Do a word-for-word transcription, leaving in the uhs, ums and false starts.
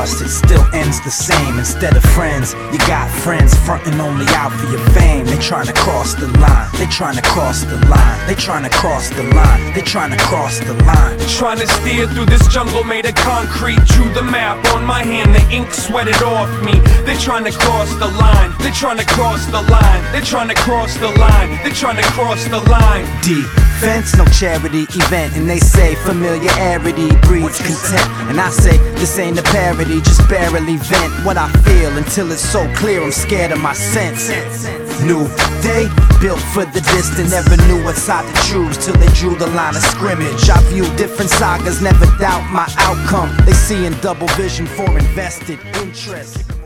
trust, it still ends the same. Instead of friends, you got friends fronting only out for your fame. They tryna cross the line, they tryna cross the line, they tryna cross the line, they tryna cross the line. Trying to steer through this jungle made of concrete. Drew the map on my hand, the ink sweated off me. They're trying to cross the line, they're trying to cross the line, they're trying to cross the line, they're trying to cross the line. Defense, no charity event, and they say familiarity breeds contempt. And I say this ain't a parody, just barely vent what I feel until it's so clear I'm scared of my sense. New day, built for the distant, never knew what side to choose till they drew the line of scrimmage. I view different sagas, never doubt my outcome. They see in double vision for invested interest.